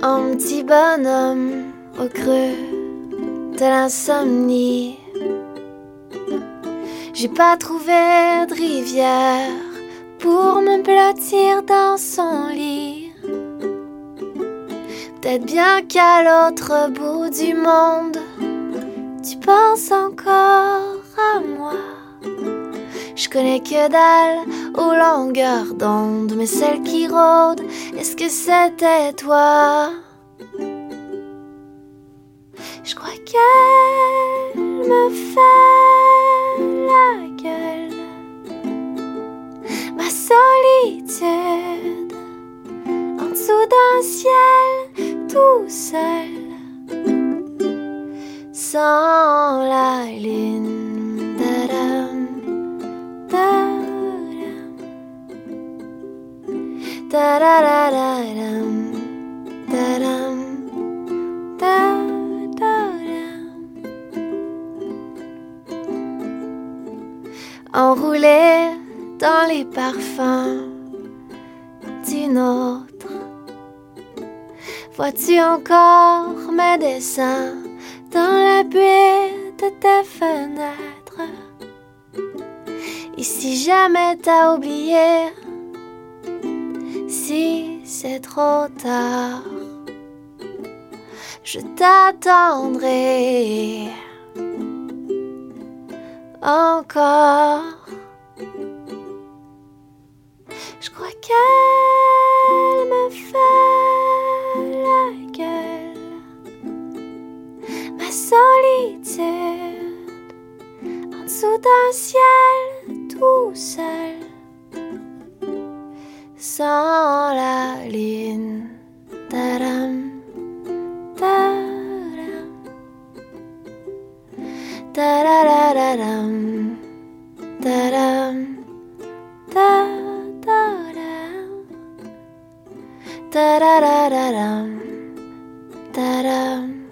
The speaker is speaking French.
Un petit bonhomme au creux de l'insomnie. J'ai pas trouvé de rivière pour me blottir dans son lit. Peut-être bien qu'à l'autre bout du monde, tu penses encore à moi. Je connais que dalle aux longueurs d'onde, mais celle qui rôde, est-ce que c'était toi? Je crois qu'elle me fait la gueule, ma solitude, en dessous d'un ciel tout seul, sans la lune. Da-da-da-da-dam, da-dam, da-da-dam. Enroulé dans les parfums d'une autre, vois-tu encore mes dessins dans la buée de tes fenêtres? Et si jamais t'as oublié, si c'est trop tard, je t'attendrai encore. Je crois qu'elle me fait la gueule, ma solitude, en dessous d'un ciel tout seul, sans la lune. Da-dam, da-dam, da-da-da-da-dam, da-dam, da-da-dam, da-da-da-da-dam, da-dam.